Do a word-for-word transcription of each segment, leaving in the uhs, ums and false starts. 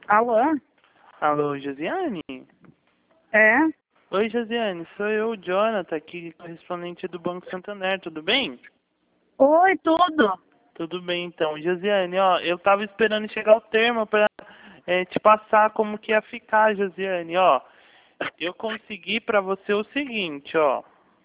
Alô? Alô, Josiane? É? Oi, Josiane, sou eu, Jonathan, aqui, correspondente do Banco Santander, tudo bem? Oi, tudo? Tudo bem, então. Josiane, ó, eu tava esperando chegar o termo para te passar como que ia ficar, Josiane, ó. Eu consegui para você o seguinte, ó.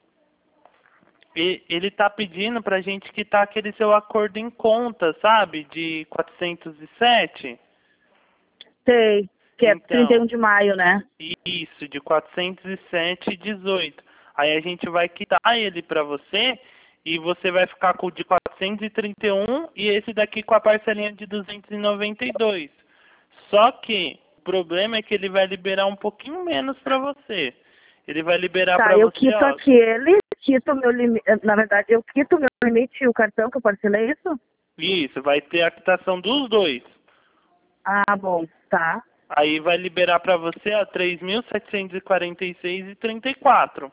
E- Ele tá pedindo pra gente quitar aquele seu acordo em conta, sabe? De quatrocentos e sete. Sei, que é trinta e Então, um de maio, né? isso, de quatrocentos e sete e dezoito. Aí a gente vai quitar ele para você e você vai ficar com o de quatrocentos e trinta e um e esse daqui com a parcelinha de duzentos e noventa e dois. Só que o problema é que ele vai liberar um pouquinho menos para você. Ele vai liberar Tá, para eu você, quito ó. aquele, quito o meu limite, na verdade, eu quito o meu limite e o cartão que eu parcelei, isso? Isso, vai ter a quitação dos dois. Ah, bom, tá. Aí vai liberar para você, ó, três mil setecentos e quarenta e seis e trinta e quatro.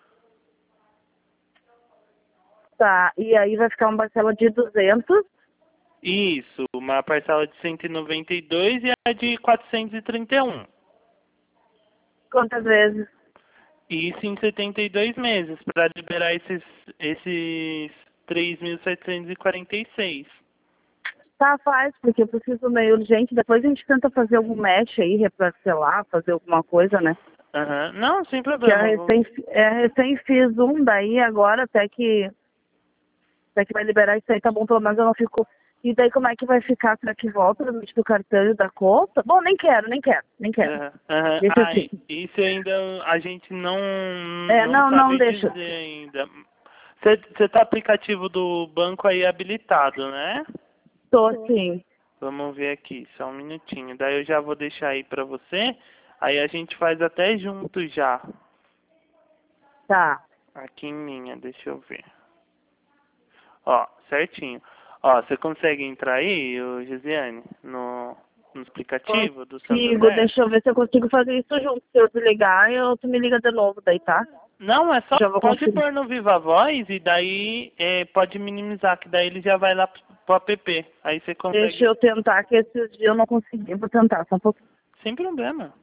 Tá, e aí vai ficar uma parcela de duzentos, Isso, uma parcela de cento e noventa e dois e a de quatrocentos e trinta e um. quantas vezes? Isso em setenta e dois meses, para liberar esses, esses três mil setecentos e quarenta e seis. Tá, faz, porque eu preciso meio urgente, depois a gente tenta fazer algum match aí, reparcelar, fazer alguma coisa, né? Aham. Não, sem Que a problema. Vou- recém, é, recém fiz um, daí agora até que Até que vai liberar isso aí, tá bom, pelo menos eu não fico. E daí como é que vai ficar? Será que volta no limite do cartão e da conta? Bom, nem quero, nem quero, nem quero. Aham, aham. Deixa Ah, assim. isso ainda a gente não, É, não não, não, sabe deixa. dizer ainda. Você tá aplicativo do banco aí habilitado, né? Tô sim. Vamos ver aqui, só um minutinho. Daí eu já vou deixar aí pra você. Aí a gente faz até junto já. Tá. Aqui em minha, deixa eu ver. Ó, certinho. Ó, você consegue entrar aí, ô, Gisiane, no, no aplicativo do Consigo, Santander? deixa eu ver se eu consigo fazer isso junto. Se eu desligar, eu, tu me liga de novo daí, tá? Não, é só, Já vou pode conseguir. pôr no Viva Voz e daí é, pode minimizar, que daí ele já vai lá pro, pro app. Aí você Deixa consegue, eu tentar, que esses dias eu não consegui. Vou tentar, só um pouquinho. sem problema.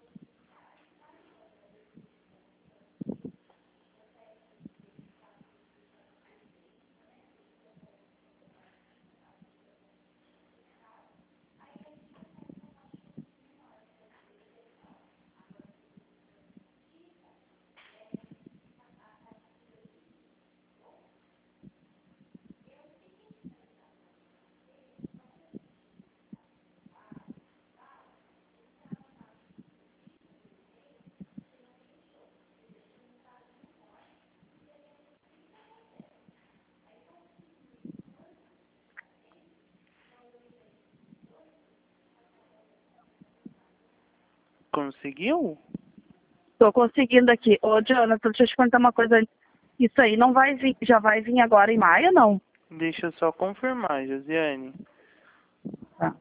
Conseguiu? Tô conseguindo aqui. Ô, Jonathan, deixa eu te contar uma coisa antes. Isso aí não vai vir, já vai vir agora em maio, não? Deixa eu só confirmar, Josiane. Tá.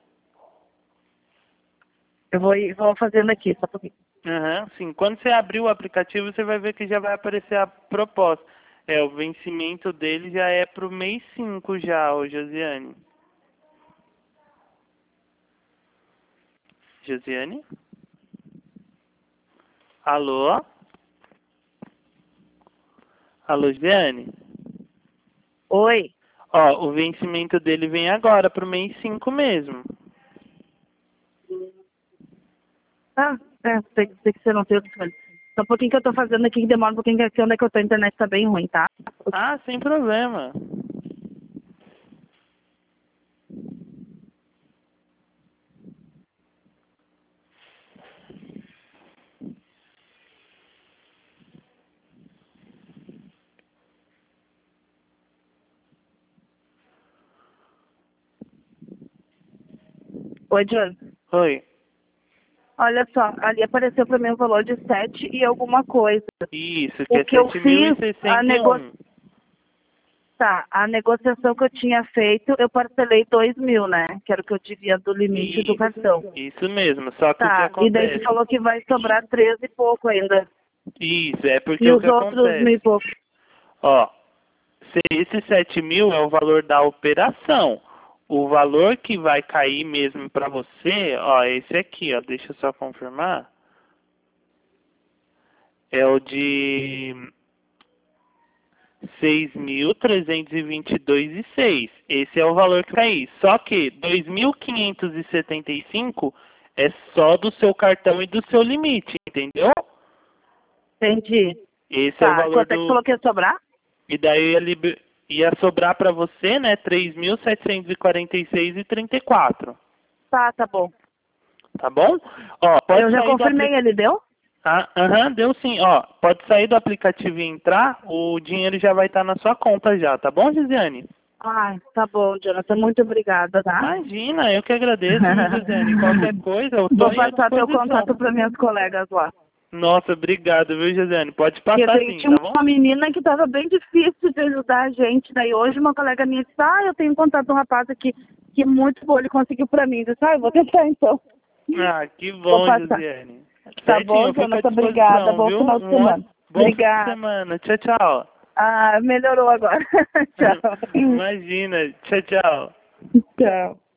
Eu vou, ir- vou fazendo aqui, só um pouquinho. Aham, sim. Quando você abrir o aplicativo, você vai ver que já vai aparecer a proposta. É, o vencimento dele já é pro mês cinco já, ô Josiane. Josiane? Alô? Alô, Josiane? Oi. Ó, o vencimento dele vem agora, pro mês cinco mesmo. Ah, é, tem, tem que ser, não tem outro escolha. Só um pouquinho que eu tô fazendo aqui, que demora um pouquinho, que aqui onde é que eu tô, a internet tá bem ruim, tá? Ah, sem problema. Oi, John. Oi. Olha só, ali apareceu pra mim o valor de sete e alguma coisa. Isso, que O é que eu sete mil e fiz, a sessenta e nego... um. tá, a negociação que eu tinha feito, eu parcelei dois mil, né? Que era o que eu devia do limite do Isso, cartão. isso mesmo. Só que o que Tá, e daí tu acontece? falou que vai sobrar treze e pouco ainda. Isso, é porque E o os que outros mil e acontece? pouco. Ó, se esse sete mil é o valor da operação. o valor que vai cair mesmo para você, ó, esse aqui, ó, deixa eu só confirmar. É o de seis mil trezentos e vinte e dois e seis. Esse é o valor que vai cair. Só que dois mil quinhentos e setenta e cinco é só do seu cartão e do seu limite, entendeu? Entendi. Esse Tá, é o valor quanto é que do... falou que ia sobrar? E daí ia, liber... ia sobrar para você, né, três mil setecentos e quarenta e seis e trinta e quatro. Tá, tá bom. Tá bom? Ó, pode Eu já sair do confirmei, aplicativo. ele deu? Ah, aham, deu sim. Ó, pode sair do aplicativo e entrar, o dinheiro já vai estar na sua conta já, tá bom, Gisele? Ai, tá bom, Jonathan. Muito obrigada, tá? Imagina, eu que agradeço, viu, Gisele? Qualquer coisa, eu tô Vou aí à passar teu disposição. contato para minhas colegas lá. Nossa, obrigado, viu, Gisele? Pode Porque passar tem- sim, tinha tá bom? uma menina que estava bem difícil de ajudar a gente. Daí hoje uma colega minha disse, ah, eu tenho contato de um rapaz aqui que é muito bom, ele conseguiu para mim. Eu disse, ah, eu vou tentar então. Ah, que Vou bom, passar. Gisele. Tá Certinho, bom, eu fico à Jonathan, obrigada. disposição, Bom viu? final de Um semana. ótimo, bom fim de Obrigada. semana. Tchau, tchau. Ah, melhorou agora. Tchau. Imagina. Tchau, tchau. Tchau.